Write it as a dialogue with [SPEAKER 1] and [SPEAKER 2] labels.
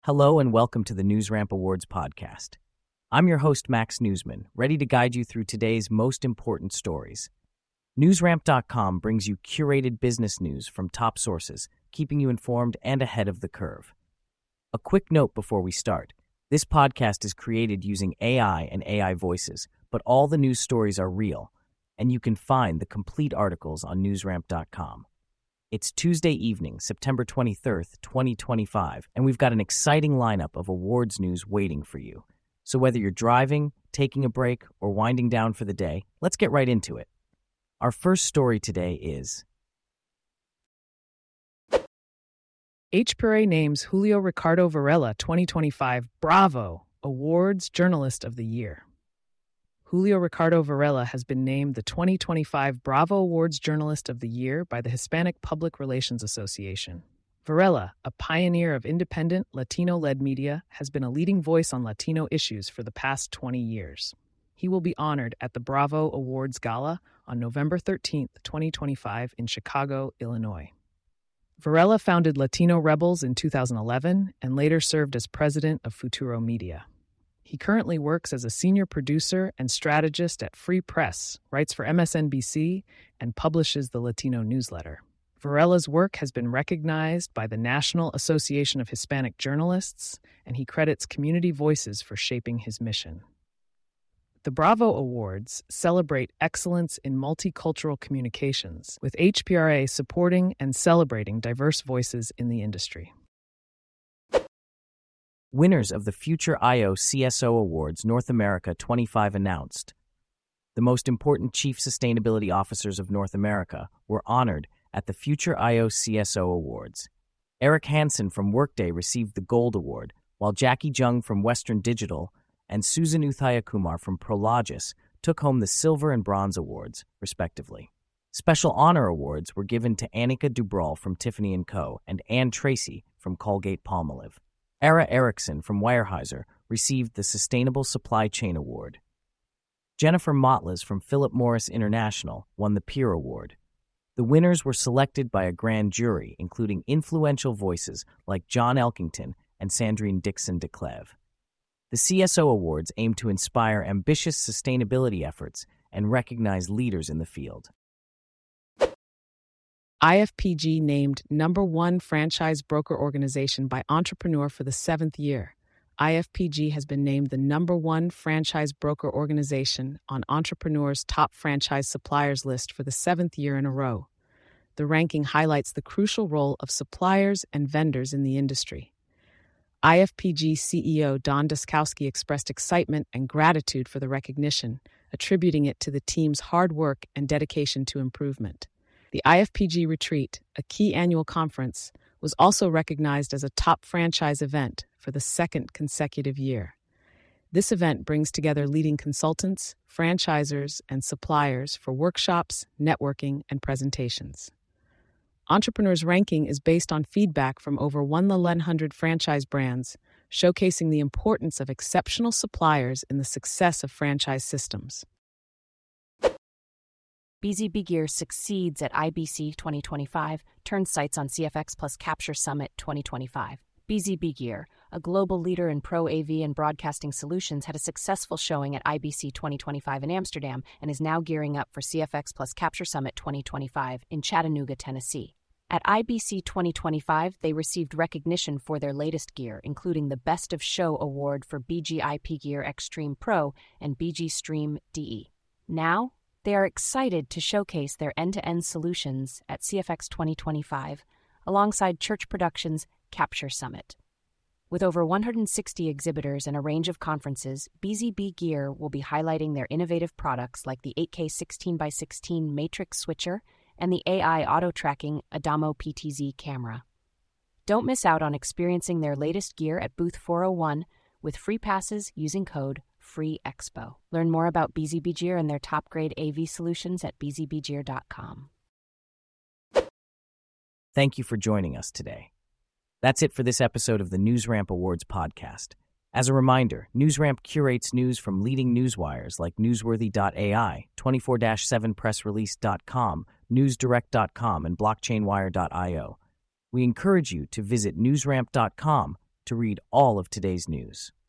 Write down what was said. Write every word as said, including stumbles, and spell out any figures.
[SPEAKER 1] Hello and welcome to the NewsRamp Awards podcast. I'm your host, Max Newsman, ready to guide you through today's most important stories. NewsRamp dot com brings you curated business news from top sources, keeping you informed and ahead of the curve. A quick note before we start. This podcast is created using A I and A I voices, but all the news stories are real, and you can find the complete articles on NewsRamp dot com. It's Tuesday evening, September twenty-third, twenty twenty-five, and we've got an exciting lineup of awards news waiting for you. So whether you're driving, taking a break, or winding down for the day, let's get right into it. Our first story today is
[SPEAKER 2] H P R A names Julio Ricardo Varela twenty twenty-five Bravo Awards Journalist of the Year. Julio Ricardo Varela has been named the twenty twenty-five Bravo Awards Journalist of the Year by the Hispanic Public Relations Association. Varela, a pioneer of independent, Latino-led media, has been a leading voice on Latino issues for the past twenty years. He will be honored at the Bravo Awards Gala on November thirteenth, twenty twenty-five in Chicago, Illinois. Varela founded Latino Rebels in two thousand eleven and later served as president of Futuro Media. He currently works as a senior producer and strategist at Free Press, writes for M S N B C, and publishes the Latino newsletter. Varela's work has been recognized by the National Association of Hispanic Journalists, and he credits Community Voices for shaping his mission. The Bravo Awards celebrate excellence in multicultural communications, with H P R A supporting and celebrating diverse voices in the industry.
[SPEAKER 1] Winners of the Future I O C S O Awards North America twenty-five announced. The most important Chief Sustainability Officers of North America were honored at the Future I O C S O Awards. Eric Hansen from Workday received the Gold Award, while Jackie Jung from Western Digital and Susan Uthaikumar from Prologis took home the Silver and Bronze Awards, respectively. Special honor awards were given to Annika Dubrall from Tiffany and Co. and Ann Tracy from Colgate-Palmolive. Ara Erickson from Weyerhaeuser received the Sustainable Supply Chain Award. Jennifer Motlas from Philip Morris International won the Peer Award. The winners were selected by a grand jury, including influential voices like John Elkington and Sandrine Dixon de Cleve. The C S O Awards aim to inspire ambitious sustainability efforts and recognize leaders in the field.
[SPEAKER 2] I F P G named number one franchise broker organization by Entrepreneur for the seventh year. I F P G has been named the number one franchise broker organization on Entrepreneur's top franchise suppliers list for the seventh year in a row. The ranking highlights the crucial role of suppliers and vendors in the industry. I F P G C E O Don Daskowski expressed excitement and gratitude for the recognition, attributing it to the team's hard work and dedication to improvement. The I F P G Retreat, a key annual conference, was also recognized as a top franchise event for the second consecutive year. This event brings together leading consultants, franchisors, and suppliers for workshops, networking, and presentations. Entrepreneur's ranking is based on feedback from over one hundred franchise brands, showcasing the importance of exceptional suppliers in the success of franchise systems.
[SPEAKER 3] B Z B Gear succeeds at I B C twenty twenty-five, turns sights on C F X plus Capture Summit twenty twenty-five. B Z B Gear, a global leader in pro A V and broadcasting solutions, had a successful showing at I B C twenty twenty-five in Amsterdam and is now gearing up for C F X plus Capture Summit twenty twenty-five in Chattanooga, Tennessee. At I B C twenty twenty-five, they received recognition for their latest gear, including the Best of Show award for B G I P Gear Extreme Pro and B G Stream D E. Now, they are excited to showcase their end-to-end solutions at C F X twenty twenty-five, alongside Church Productions' Capture Summit. With over one hundred sixty exhibitors and a range of conferences, B Z B Gear will be highlighting their innovative products like the eight K sixteen by sixteen Matrix Switcher and the A I auto-tracking Adamo P T Z camera. Don't miss out on experiencing their latest gear at Booth four oh one with free passes using code FREEEXPO. Learn more about B Z B Gear and their top-grade A V solutions at b z b gear dot com.
[SPEAKER 1] Thank you for joining us today. That's it for this episode of the NewsRamp Awards podcast. As a reminder, NewsRamp curates news from leading newswires like newsworthy dot A I, twenty-four seven press release dot com, news direct dot com, and blockchain wire dot io. We encourage you to visit newsramp dot com to read all of today's news.